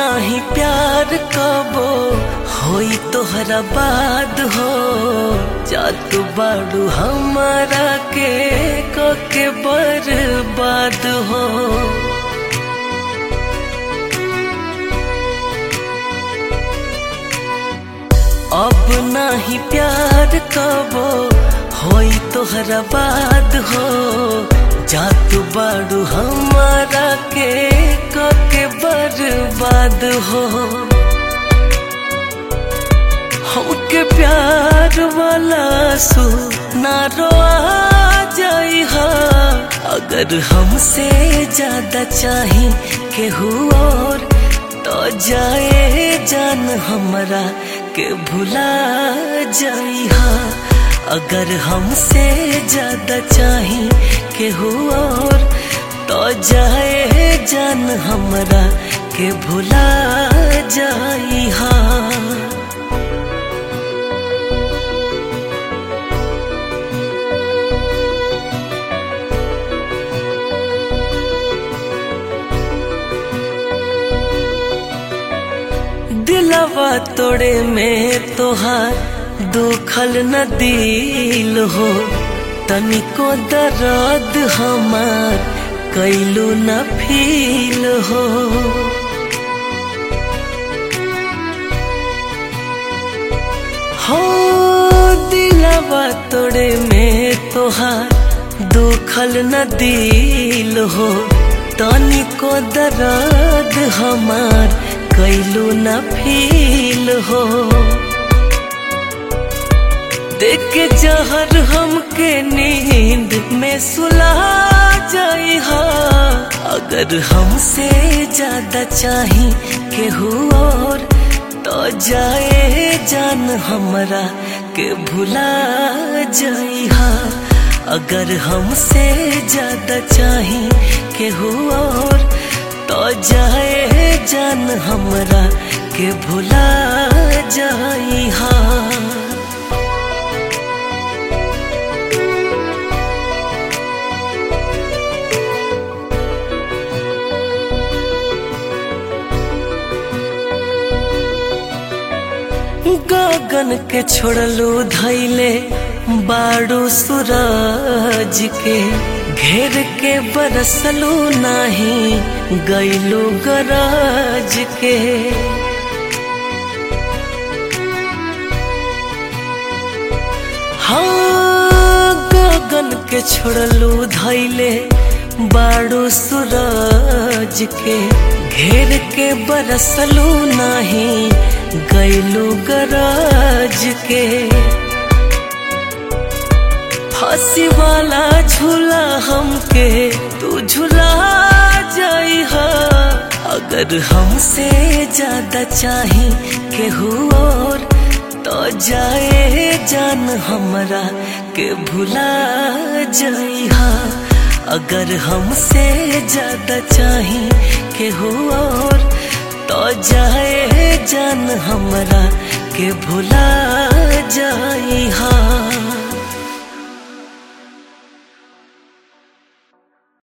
नाही प्यार कबो होई तोहरा बाद हो, जात बाड़ू हमारा के कके बर्बाद हो। अब नाही प्यार कबो होई तोहरा बाद हो, जात बाड़ू हमारा के कके बर्बाद हो। हमके प्यार वाला सुनारो आ जाई हा, अगर हमसे ज्यादा चाही केहू और तो जाए जान हमरा के भुला जाई हा। अगर हमसे ज्यादा चाही केहू और तो जाए जान हमरा के भुला जाई हा। दिलवा तोड़े में तोहार दुखल न दिल हो, तनिको दर्द हमार कैलू न फील हो। हो दिलवा तोड़े में तोहार दुखल न दिल हो, तनिको दर्द हमार कैलू न फील हो। देख के जहर हमके नींद में सुला जाई हा, अगर हमसे ज्यादा चाही केहू और तो जाए जान हमरा के भुला जाई हा। अगर हमसे ज्यादा चाही केहू और तो जाए जान हमरा के भुला जाई हा। गगन के छोड़लू धैले बाड़ू सूरज के, घेर के बरसलू नाही गैलू गरज के। हाँ गगन के छोड़लू धैले बाड़ू सूरज के, घेर के बरसलू नाही गैलू गरज के। फांसी वाला झूला हमके तू झूला जाई हा, अगर हमसे ज्यादा चाही केहू और तो जाए जान हमरा के भुला जाई हा। अगर हमसे ज्यादा चाही केहू और तो जाए जान हमरा के भुला जा।